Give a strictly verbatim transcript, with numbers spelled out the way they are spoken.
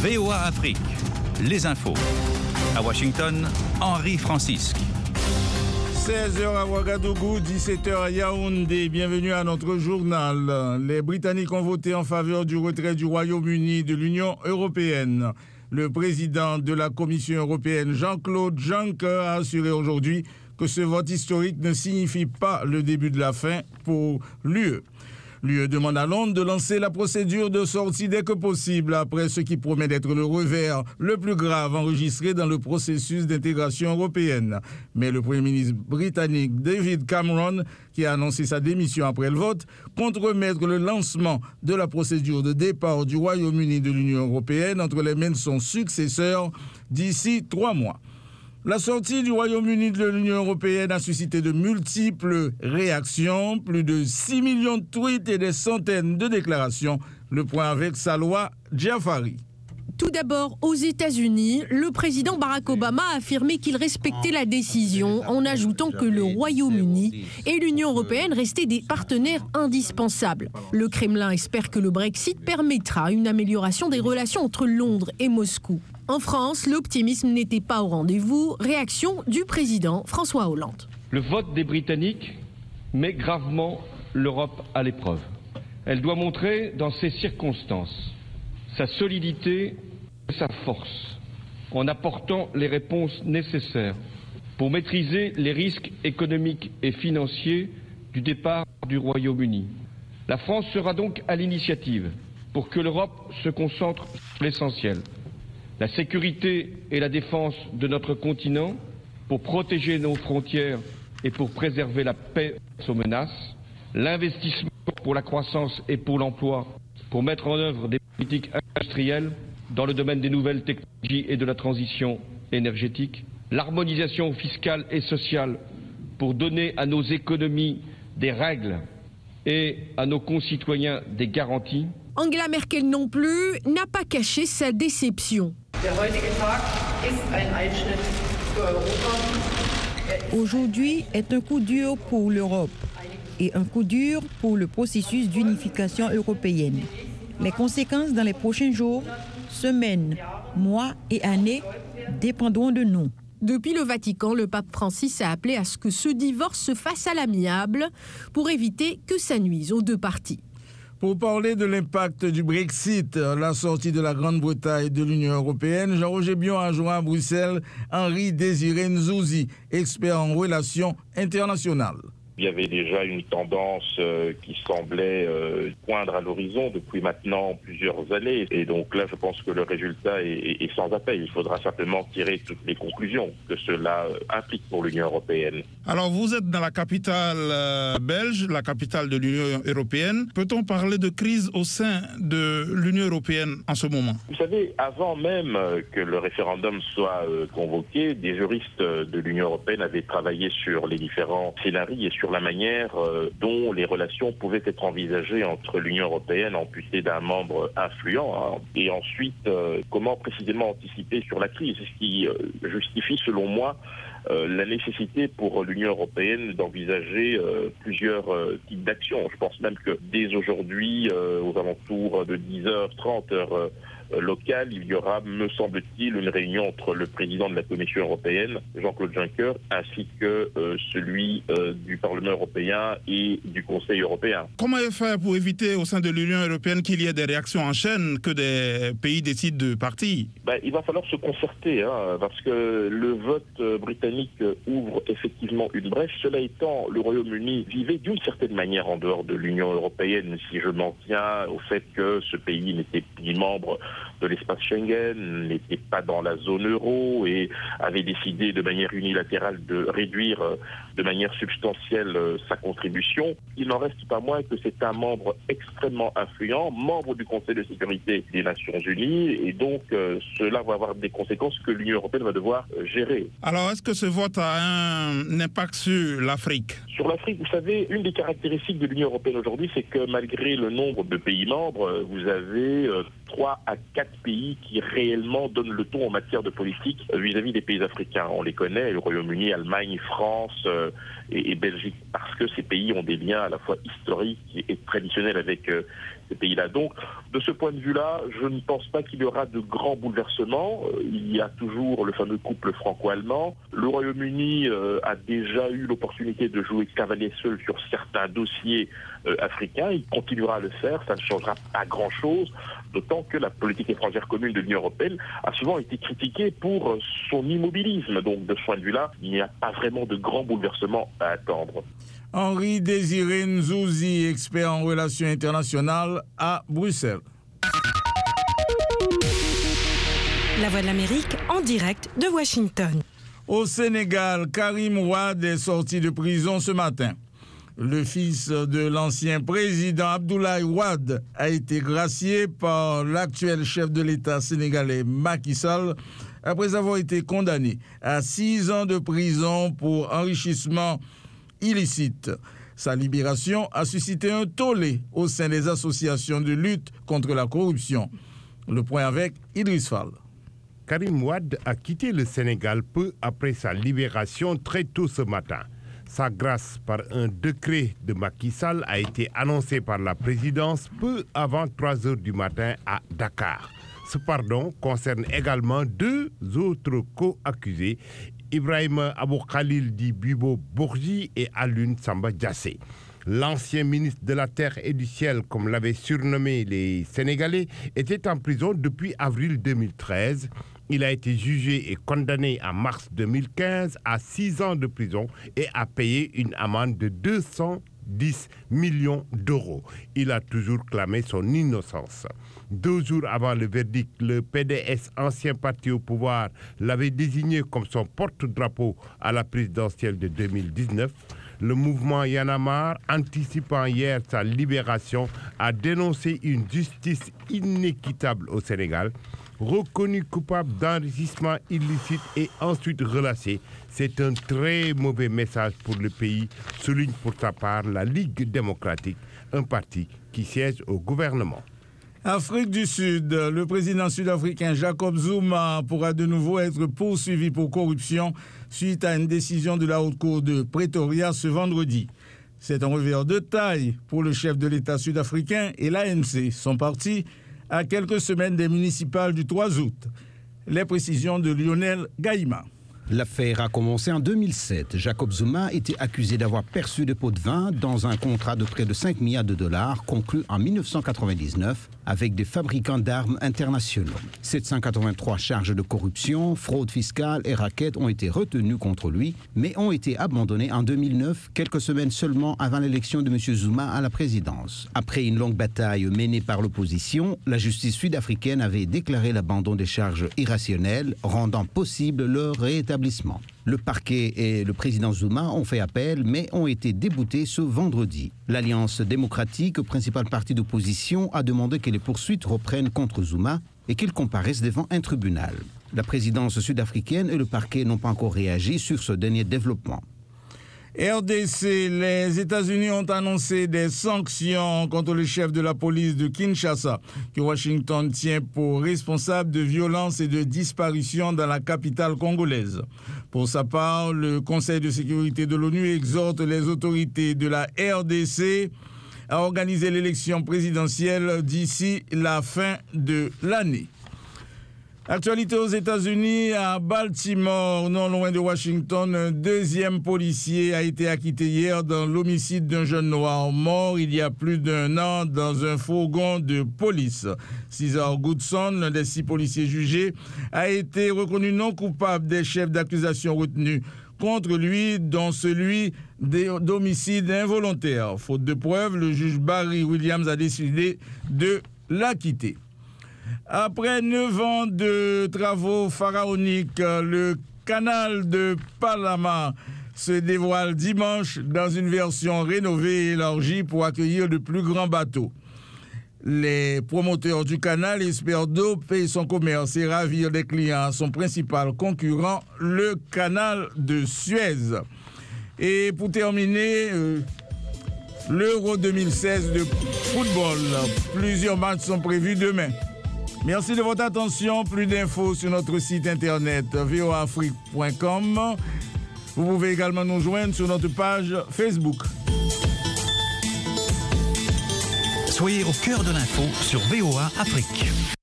V O A Afrique, les infos. À Washington, Henri Francisque. seize heures à Ouagadougou, dix-sept heures à Yaoundé. Bienvenue à notre journal. Les Britanniques ont voté en faveur du retrait du Royaume-Uni de l'Union européenne. Le président de la Commission européenne, Jean-Claude Juncker, a assuré aujourd'hui que ce vote historique ne signifie pas le début de la fin pour l'U E. L'U E demande à Londres de lancer la procédure de sortie dès que possible après ce qui promet d'être le revers le plus grave enregistré dans le processus d'intégration européenne. Mais le Premier ministre britannique David Cameron, qui a annoncé sa démission après le vote, compte remettre le lancement de la procédure de départ du Royaume-Uni de l'Union européenne entre les mains de son successeur d'ici trois mois. La sortie du Royaume-Uni de l'Union européenne a suscité de multiples réactions, plus de six millions de tweets et des centaines de déclarations. Le point avec Salwa Jafari. Tout d'abord, aux États-Unis, le président Barack Obama a affirmé qu'il respectait la décision en ajoutant que le Royaume-Uni et l'Union européenne restaient des partenaires indispensables. Le Kremlin espère que le Brexit permettra une amélioration des relations entre Londres et Moscou. En France, l'optimisme n'était pas au rendez-vous. Réaction du président François Hollande. Le vote des Britanniques met gravement l'Europe à l'épreuve. Elle doit montrer dans ces circonstances sa solidité et sa force en apportant les réponses nécessaires pour maîtriser les risques économiques et financiers du départ du Royaume-Uni. La France sera donc à l'initiative pour que l'Europe se concentre sur l'essentiel. La sécurité et la défense de notre continent pour protéger nos frontières et pour préserver la paix face aux menaces, l'investissement pour la croissance et pour l'emploi, pour mettre en œuvre des politiques industrielles dans le domaine des nouvelles technologies et de la transition énergétique, l'harmonisation fiscale et sociale pour donner à nos économies des règles et à nos concitoyens des garanties. Angela Merkel non plus n'a pas caché sa déception. Aujourd'hui est un coup dur pour l'Europe et un coup dur pour le processus d'unification européenne. Les conséquences dans les prochains jours, semaines, mois et années dépendront de nous. Depuis le Vatican, le pape Francis a appelé à ce que ce divorce se fasse à l'amiable pour éviter que ça nuise aux deux parties. Pour parler de l'impact du Brexit, la sortie de la Grande-Bretagne de l'Union européenne, Jean-Roger Bion a joint à Bruxelles Henri Désiré Nzouzi, expert en relations internationales. Il y avait déjà une tendance euh, qui semblait euh, poindre à l'horizon depuis maintenant plusieurs années. Et donc là, je pense que le résultat est, est, est sans appel. Il faudra simplement tirer toutes les conclusions que cela euh, implique pour l'Union européenne. Alors, vous êtes dans la capitale euh, belge, la capitale de l'Union européenne. Peut-on parler de crise au sein de l'Union européenne en ce moment? Vous savez, avant même que le référendum soit euh, convoqué, des juristes de l'Union européenne avaient travaillé sur les différents scénarios et sur sur la manière euh, dont les relations pouvaient être envisagées entre l'Union européenne amputée d'un membre influent hein, et ensuite euh, comment précisément anticiper sur la crise, ce qui euh, justifie selon moi euh, la nécessité pour l'Union européenne d'envisager euh, plusieurs euh, types d'actions. Je pense même que dès aujourd'hui, euh, aux alentours de dix heures trente heures euh, local, il y aura, me semble-t-il, une réunion entre le président de la Commission européenne, Jean-Claude Juncker, ainsi que euh, celui euh, du Parlement européen et du Conseil européen. Comment faire pour éviter au sein de l'Union européenne qu'il y ait des réactions en chaîne, que des pays décident de partir? Ben, il va falloir se concerter, hein, parce que le vote britannique ouvre effectivement une brèche. Cela étant, le Royaume-Uni vivait d'une certaine manière en dehors de l'Union européenne, si je m'en tiens au fait que ce pays n'était ni membre de l'espace Schengen, n'était pas dans la zone euro et avait décidé de manière unilatérale de réduire de manière substantielle sa contribution. Il n'en reste pas moins que c'est un membre extrêmement influent, membre du Conseil de sécurité des Nations Unies, et donc euh, cela va avoir des conséquences que l'Union européenne va devoir euh, gérer. Alors, est-ce que ce vote a un impact sur l'Afrique? Sur l'Afrique, vous savez, une des caractéristiques de l'Union européenne aujourd'hui, c'est que malgré le nombre de pays membres, vous avez euh, trois à quatre pays qui réellement donnent le ton en matière de politique vis-à-vis des pays africains. On les connaît, le Royaume-Uni, Allemagne, France euh, et, et Belgique, parce que ces pays ont des liens à la fois historiques et traditionnels avec euh, ces pays-là. Donc, de ce point de vue-là, je ne pense pas qu'il y aura de grands bouleversements. Il y a toujours le fameux couple franco-allemand. Le Royaume-Uni euh, a déjà eu l'opportunité de jouer cavalier seul sur certains dossiers euh, africains. Il continuera à le faire. Ça ne changera pas grand-chose, d'autant que la politique étrangère commune de l'Union européenne a souvent été critiquée pour son immobilisme. Donc, de ce point de vue-là, il n'y a pas vraiment de grands bouleversements à attendre. Henri Désiré Nzouzi, expert en relations internationales à Bruxelles. La Voix de l'Amérique en direct de Washington. Au Sénégal, Karim Wade est sorti de prison ce matin. Le fils de l'ancien président Abdoulaye Wade a été gracié par l'actuel chef de l'État sénégalais Macky Sall après avoir été condamné à six ans de prison pour enrichissement illicite. Sa libération a suscité un tollé au sein des associations de lutte contre la corruption. Le point avec Idriss Fall. Karim Wade a quitté le Sénégal peu après sa libération très tôt ce matin. Sa grâce par un décret de Macky Sall a été annoncée par la présidence peu avant trois heures du matin à Dakar. Ce pardon concerne également deux autres co-accusés, Ibrahima Abou Khalil dit Bibo Bourgi et Alun Samba Diassé. L'ancien ministre de la Terre et du Ciel, comme l'avaient surnommé les Sénégalais, était en prison depuis avril deux mille treize. Il a été jugé et condamné en mars deux mille quinze à six ans de prison et a payé une amende de deux cent dix millions d'euros. Il a toujours clamé son innocence. Deux jours avant le verdict, le P D S, ancien parti au pouvoir, l'avait désigné comme son porte-drapeau à la présidentielle de deux mille dix-neuf. Le mouvement Y en a marre, anticipant hier sa libération, a dénoncé une justice inéquitable au Sénégal. Reconnu coupable d'enrichissement illicite et ensuite relâché, c'est un très mauvais message pour le pays, souligne pour sa part la Ligue démocratique, un parti qui siège au gouvernement. Afrique du Sud, le président sud-africain Jacob Zuma pourra de nouveau être poursuivi pour corruption suite à une décision de la Haute Cour de Pretoria ce vendredi. C'est un revers de taille pour le chef de l'État sud-africain et l'A N C, son parti, à quelques semaines des municipales du trois août. Les précisions de Lionel Gaïma. L'affaire a commencé en deux mille sept. Jacob Zuma était accusé d'avoir perçu des pots de vin dans un contrat de près de cinq milliards de dollars conclu en mille neuf cent quatre-vingt-dix-neuf avec des fabricants d'armes internationaux. sept cent quatre-vingt-trois charges de corruption, fraude fiscale et racket ont été retenues contre lui, mais ont été abandonnées en deux mille neuf, quelques semaines seulement avant l'élection de M. Zuma à la présidence. Après une longue bataille menée par l'opposition, la justice sud-africaine avait déclaré l'abandon des charges irrationnelles, rendant possible leur rétablissement. Le parquet et le président Zuma ont fait appel, mais ont été déboutés ce vendredi. L'Alliance démocratique, principal parti d'opposition, a demandé que les poursuites reprennent contre Zuma et qu'il comparaisse devant un tribunal. La présidence sud-africaine et le parquet n'ont pas encore réagi sur ce dernier développement. R D C, les États-Unis ont annoncé des sanctions contre le chef de la police de Kinshasa, que Washington tient pour responsable de violences et de disparitions dans la capitale congolaise. Pour sa part, le Conseil de sécurité de l'ONU exhorte les autorités de la R D C à organiser l'élection présidentielle d'ici la fin de l'année. Actualité aux États-Unis, à Baltimore, non loin de Washington, un deuxième policier a été acquitté hier dans l'homicide d'un jeune noir mort il y a plus d'un an dans un fourgon de police. Cesar Goodson, l'un des six policiers jugés, a été reconnu non coupable des chefs d'accusation retenus contre lui, dont celui d'homicide involontaire. Faute de preuves, le juge Barry Williams a décidé de l'acquitter. Après neuf ans de travaux pharaoniques, le canal de Panama se dévoile dimanche dans une version rénovée et élargie pour accueillir de plus grands bateaux. Les promoteurs du canal espèrent doper son commerce et ravir des clients à son principal concurrent, le canal de Suez. Et pour terminer, euh, l'Euro deux mille seize de football. Plusieurs matchs sont prévus demain. Merci de votre attention. Plus d'infos sur notre site internet v o a afrique point com. Vous pouvez également nous joindre sur notre page Facebook. Soyez au cœur de l'info sur V O A Afrique.